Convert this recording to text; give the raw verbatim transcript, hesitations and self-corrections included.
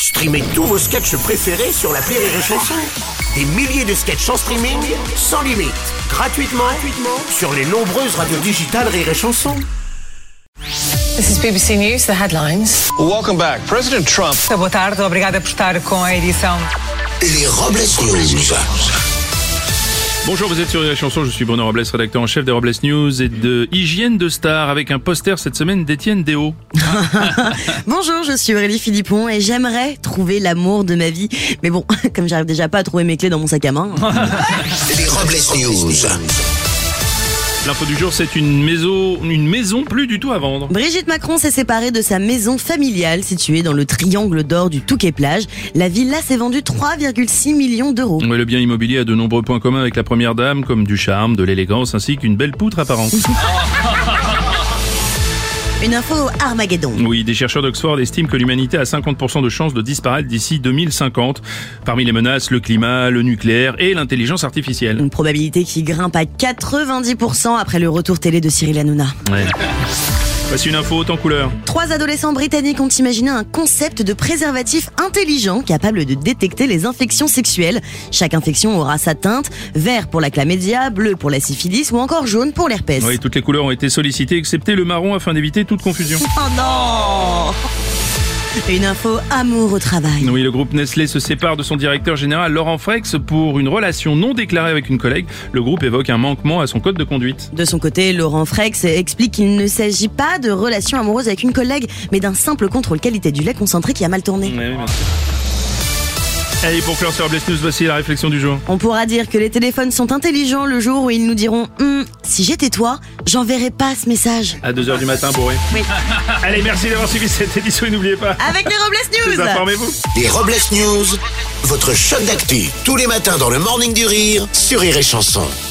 Streamez tous vos sketchs préférés sur l'appli Rire et Chanson. Des milliers de sketchs en streaming, sans limite, gratuitement, gratuitement sur les nombreuses radios digitales Rire et Chanson. This is B B C News, the headlines. Welcome back. President Trump. Boa tarde, obrigada por estar com a edição. Les Robles News. Bonjour, vous êtes sur Rire et Chanson, je suis Bruno Robles, rédacteur en chef des Robles News et de Hygiène de Star, avec un poster cette semaine d'Étienne Déo. Bonjour, je suis Aurélie Philippon et j'aimerais trouver l'amour de ma vie. Mais bon, comme j'arrive déjà pas à trouver mes clés dans mon sac à main. Les Robles News. L'info du jour, c'est une maison, une maison plus du tout à vendre. Brigitte Macron s'est séparée de sa maison familiale située dans le triangle d'or du Touquet-Plage. La villa s'est vendue trois virgule six millions d'euros. Ouais, le bien immobilier a de nombreux points communs avec la première dame, comme du charme, de l'élégance ainsi qu'une belle poutre apparente. Une info Armageddon. Oui, des chercheurs d'Oxford estiment que l'humanité a cinquante pour cent de chances de disparaître d'ici deux mille cinquante. Parmi les menaces, le climat, le nucléaire et l'intelligence artificielle. Une probabilité qui grimpe à quatre-vingt-dix pour cent après le retour télé de Cyril Hanouna. Ouais. Voici une info haute en couleur. Trois adolescents britanniques ont imaginé un concept de préservatif intelligent capable de détecter les infections sexuelles. Chaque infection aura sa teinte, vert pour la chlamydia, bleu pour la syphilis ou encore jaune pour l'herpès. Oui, toutes les couleurs ont été sollicitées excepté le marron afin d'éviter toute confusion. Oh non! Une info amour au travail. Oui, le groupe Nestlé se sépare de son directeur général Laurent Frex pour une relation non déclarée avec une collègue. Le groupe évoque un manquement à son code de conduite. De son côté, Laurent Frex explique qu'il ne s'agit pas de relation amoureuse avec une collègue, mais d'un simple contrôle qualité du lait concentré qui a mal tourné. Oui, bien sûr. Allez, pour clore sur Robles News, voici la réflexion du jour. On pourra dire que les téléphones sont intelligents le jour où ils nous diront hm, « Si j'étais toi, j'enverrais pas ce message. » À deux heures du matin, bourré. Oui. Allez, merci d'avoir suivi cette édition et n'oubliez pas... Avec les Robles News. Informez-vous. Les Robles News, votre shot d'actu, tous les matins dans le Morning du Rire sur Rire et Chanson.